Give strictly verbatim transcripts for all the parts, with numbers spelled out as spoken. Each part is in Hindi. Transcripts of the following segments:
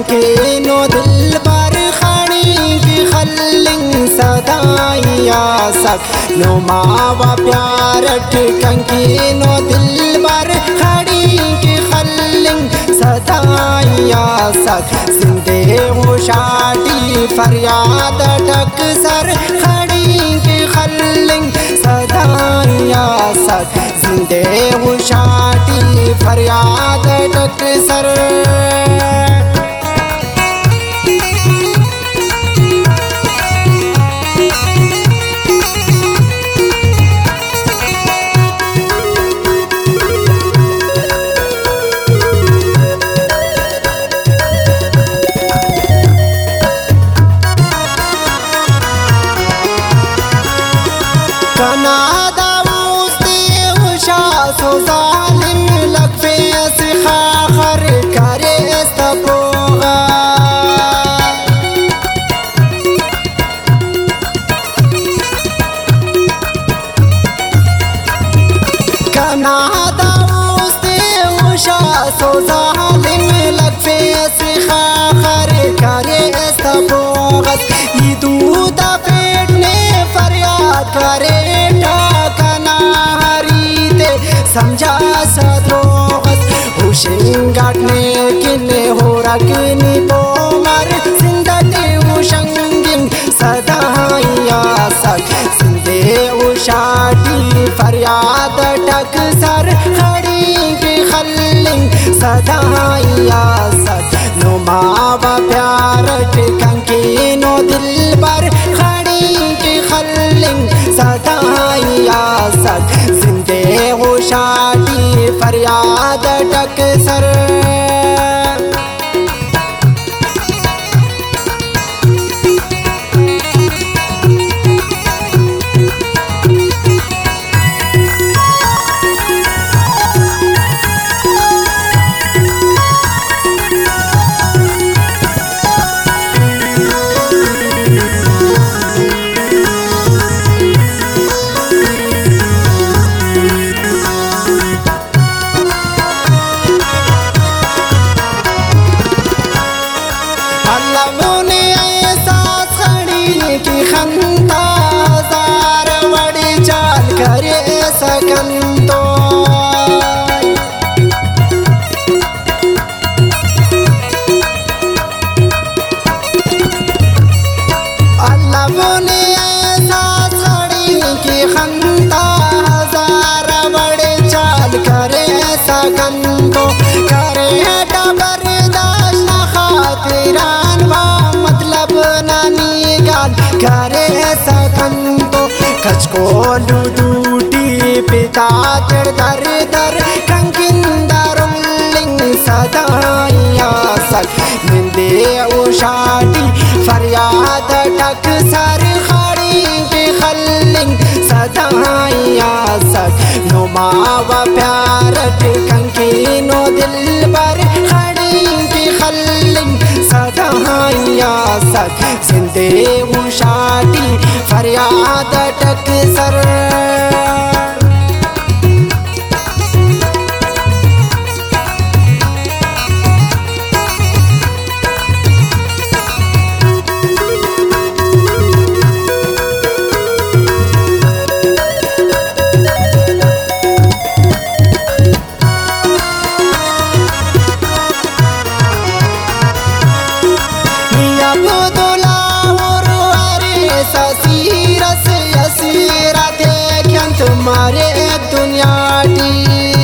कंके नो दिल बार खानी की खल्लिंग सदाइया सक नो मावा प्यार कंके नो दिल बार खानी की खल्लिंग सदाइया सक जिंदे हो शादी फरियाद टक सर खड़ी की खल्लिंग सदाइया सक जिंदे हो शादी फरियाद टक सर समझा सद्रोगस हुशिंगाटने किन्ने हो रगनी पोमर सिंदटे हुशंगिंग सदाइया सक सिंदे उशाटी फरियाद टक सर खड़ी की खल्लिंग सदाइया सक नो मावा प्यार कंकी नो दिल पर खड़ी की खल्लिंग सदाइया सक हो शादी फरियाद टक सर करे सकंतो कचको लुदूटी पिता दर दर दर कंकिंदरुलिंग सदाइया सक निंदे उशाटी फरियाद टक सर खड़ी की खल्लिंग सदाइया सक नो मावा प्यार कंकी नो दिल पर खड़ी की खल्लिंग सदाइया सक जिंदे उशाटी फरियाद टक सर तुम्हारे दुनिया टी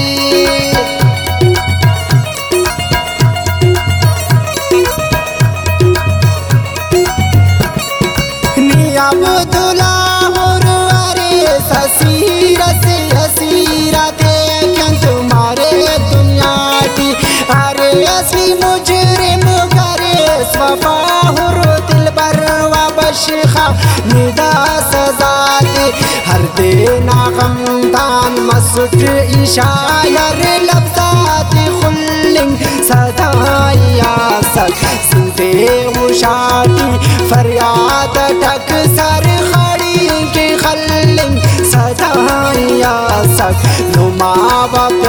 निया बुदुला हुरवारे ससीरा से हसीरा देखें तुम्हारे दुनिया टी अरे असली मुजरिम करे स्वफा हुर दिल बरवा बशिखा निदा सजा दे हर देना गमदान मसुट इशायर लफ्ज़ात खुल्लिंग सदाइया सक जिंदे उशाटी फरियाद टक सर खड़ी की खल्लिंग सदाइया सक नुमावा